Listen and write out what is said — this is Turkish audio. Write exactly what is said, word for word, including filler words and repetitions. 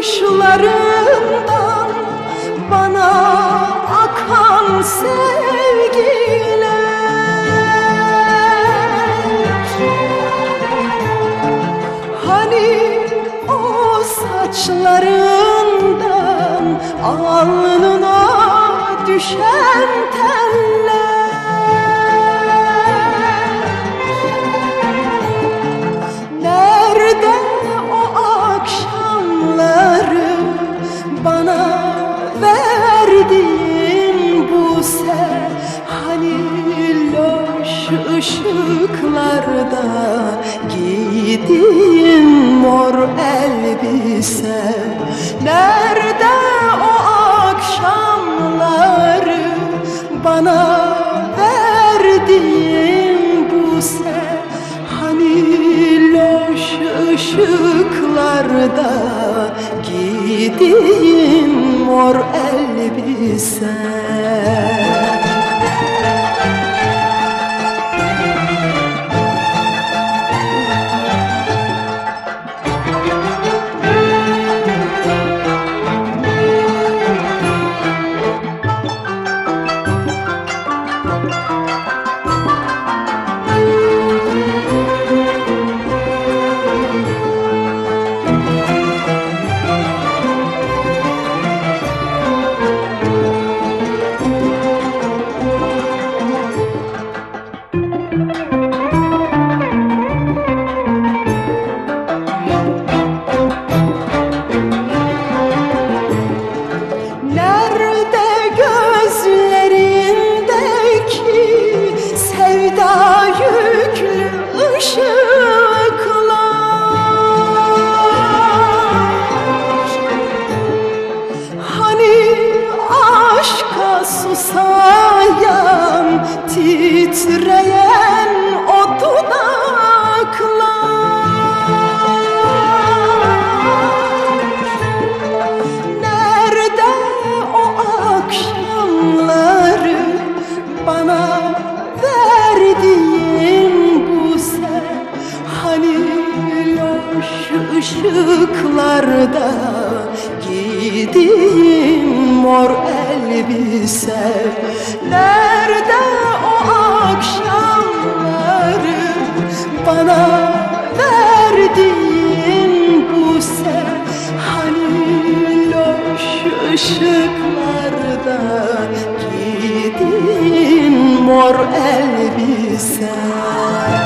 bakışlarından bana akan sevgiler. Hani o saçlarından alnına düşen teller. Nerede o akşamları bana verdiğin buse? Hani loş ışıklarda giydiğin mor elbise? Nerede o akşamları bana verdiğin buse? Hani loş ışıklarda giydiğin mor elbise? Susayan, titreyen o dudaklar. Nerede o akşamları bana verdiğin buse? Hani loş ışıklarda giydiğin mor elbise? Nerede o akşamları bana verdiğin buse? Hani loş ışıklarda giydiğin mor elbise?